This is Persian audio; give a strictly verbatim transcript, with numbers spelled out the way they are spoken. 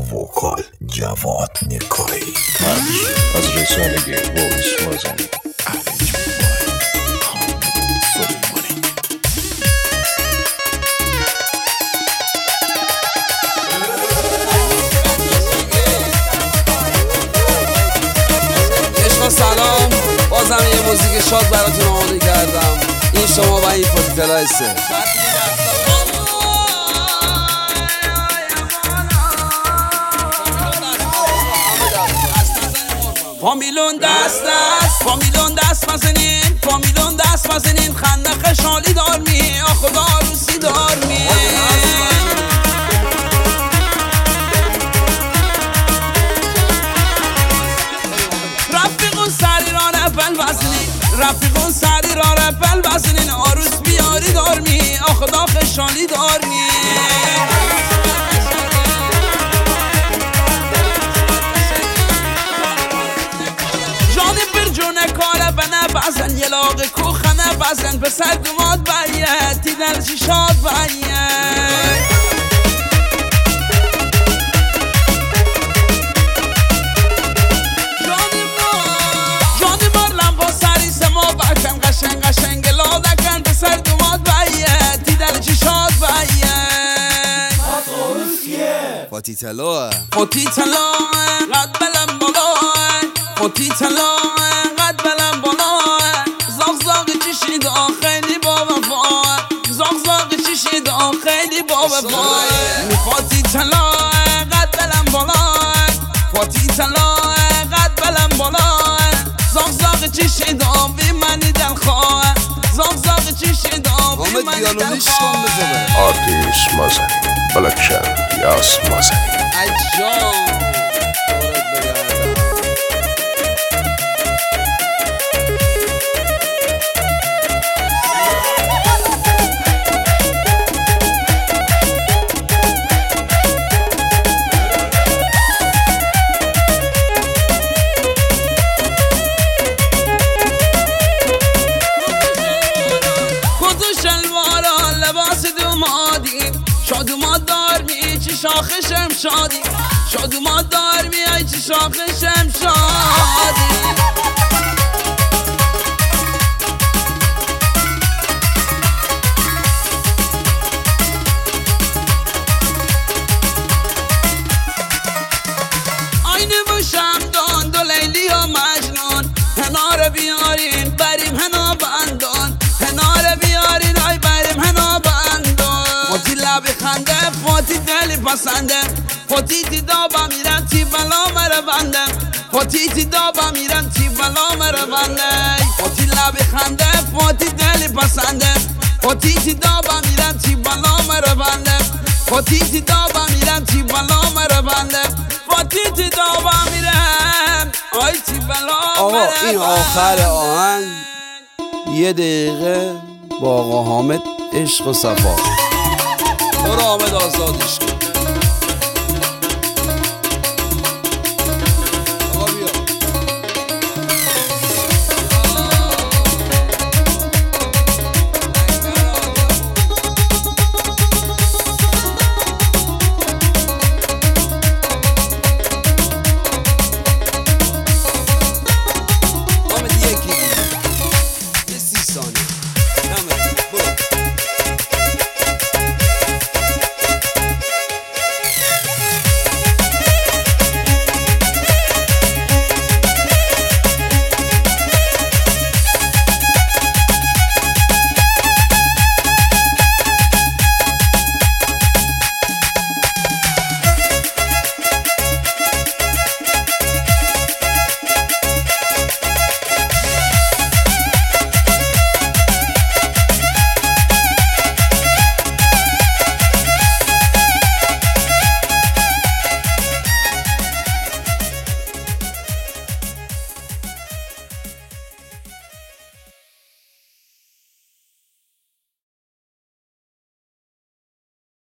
وکال جواد نکایی از رسانه وایس مازنی سلام، بازم یه موزیک شاد براتون آماده کردم. این شما و این فوتیتلای سه فامیلون دست دست فامیلون دست بزنین فامیلون دست بزنین خندق شالی دار می آخدا روسی دار می رفیقون سری را رفل بزنین رفیقون سری را رفل بزنین آروس بیاری دار می آخدا خشالی دار می کاله بنه بزن یه لاغ کوخنه بزن پسر دوماد باید دیدن چی شاد باید جانی بار جانی بار لمبا سری سما بکن قشنگ قشنگ لادکن پسر دوماد باید دیدن چی شاد باید فوتیتلوه فوتیتلوه قد بلم بالاه فوتیتلوه خیلی با وفای فاتی طلا قد بلم بالا فاتی طلا قد بلم بالا زاغ زاغ چشی داوی منی دلخواه زاغ زاغ چشی داوی منی دلخواه آرتیس مازنی بلکشن یاس مازنی اجام شادومات دار می چی شاخشم شادی شادومات دار می ای چی شاخشم شادی aynı bu şamdan دو لیلی و مجنون هنار بیارین بریم هنا بندان هنار بیارین ای بریم هنا بندان فاتی لب خنده فاتی دلی پسنده فاتی تی دابا میرن تی بلا مره بنده فاتی تی دابا میرن تی بلا مره بنده فاتی لب خنده فاتی دلی پسنده فاتی تی دابا میرن تی بلا مره بنده فاتی تی دابا میرن تی بلا مره بنده فاتی تی دابا میرن آی تی بلا آقا این آخر آهنگ یه دقیقه با آقا حامد عشق و صفا برو حامد آزادش کن